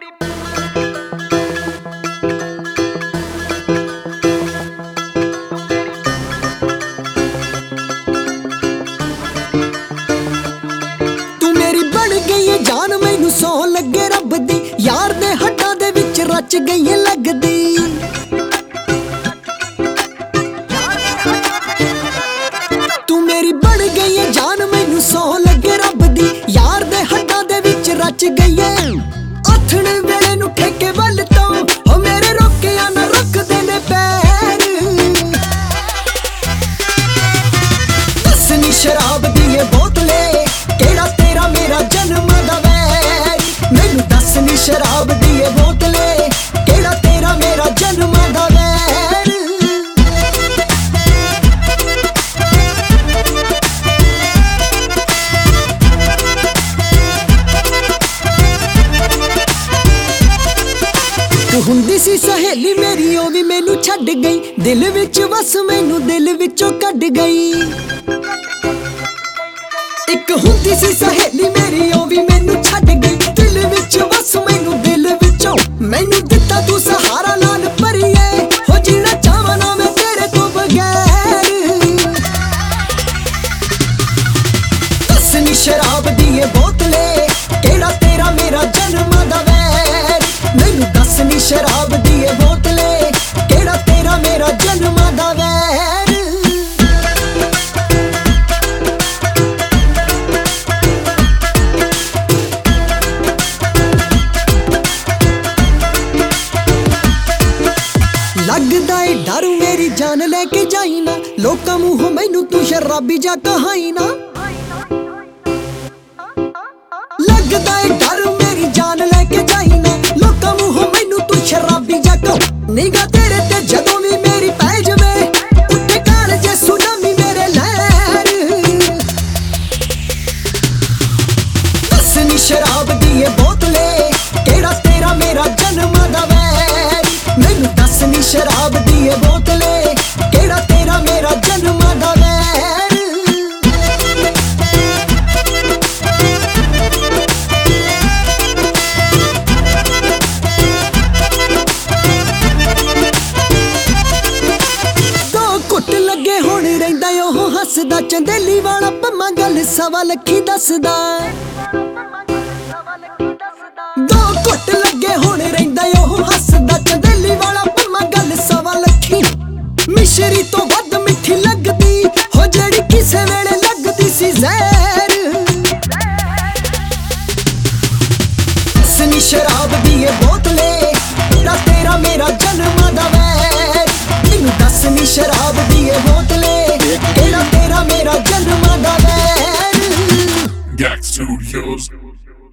जान मैनू सौ लगे रब दी यार दे हड्डां दे विच रच गई लगदी। तू मेरी बन गई है जान मैनू सौ लगे रब दी यार दे हड्डां दे विच रच गई है। आथण वेले नू ठेके वल तो हो मेरे रोकिया ना रुकदे ने पैर। दसनी शराब दी ये बोतले केड़ा तेरा मेरा जन्म दा वैर। मैनू दसनी शराब दी ये बोतले केड़ा तेरा मेरा जन्म दा वैर। तू हुंदी सी सहेली मेरी ओ भी मैनू छड्ड गई दिल विच वस मैनू दिल विचों कढ गई। एक हुंदी सी सहेली मेरी ओ भी मैनू छड्ड गई दिल विच वस मैनू दिल विचों। मैनू दिता तू सहारा लाल परिए हो जीना चाहां ना मैं तेरे तो बगैर। दसनी शराब दी ये बोतले केड़ा तेरा मेरा जन्म दा वैर। मैनू दसनी शराब दी ये बोतले केड़ा तेरा मेरा जन्म दा वैर। लगदा है डर मेरी जान लेके जाई ना लोकां मूंहों मैनू तू शराबी जा कहाई ना। लगदा है डर मेरी जान लेके जाई ना लोकां मूंहों मैनू तू शराबी जा कह। निगाह तेरे ते जदों भी मेरी पै जावे उठे काल जे सुनामी मेरे लहर। दसनी शराब दी ये बोतले केड़ा तेरा मेरा जन्म दा वैर। मैनू दसनी शराब दी ये बोतले केड़ा तेरा मेरा जन्म दा वैर। दो घुट लगे हुण रहिंदा ओह हसदा चंदेली वाला पम्मा गल सवा लखी दसदा। दो घुट लगे हुण रहिंदा ओह हसदा चंदेली वाला पम्मा गल सवा लखी। मिश्री तो वध मिठी लगदी हो जेड़ी किसे वेले लगदी सी जहर। दसनी शराब दी ये बोतले केड़ा तेरा मेरा जन्म दा वैर। मैनू दसनी शराब दी ये बोतले केड़ा तेरा मेरा जन्म दा वैर। Yak Studios.